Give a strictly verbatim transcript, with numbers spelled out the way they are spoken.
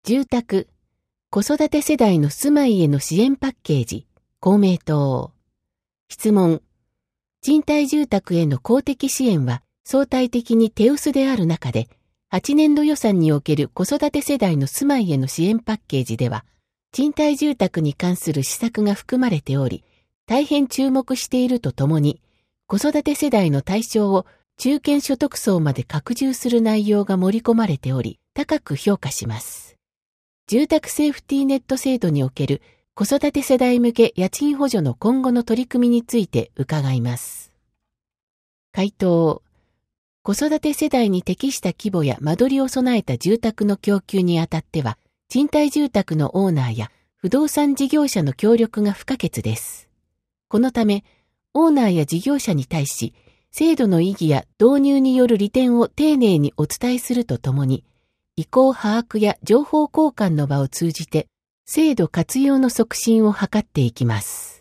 住宅、子育て世代の住まいへの支援パッケージ、公明党。質問。賃貸住宅への公的支援は相対的に手薄である中で、はちねんど予算における子育て世代の住まいへの支援パッケージでは、賃貸住宅に関する施策が含まれており、大変注目しているとともに、子育て世代の対象を中堅所得層まで拡充する内容が盛り込まれており、高く評価します。住宅セーフティーネット制度における子育て世代向け家賃補助の今後の取り組みについて伺います。回答。子育て世代に適した規模や間取りを備えた住宅の供給にあたっては、賃貸住宅のオーナーや不動産事業者の協力が不可欠です。このため、オーナーや事業者に対し、制度の意義や導入による利点を丁寧にお伝えするとともに、意向把握や情報交換の場を通じて、制度活用の促進を図っていきます。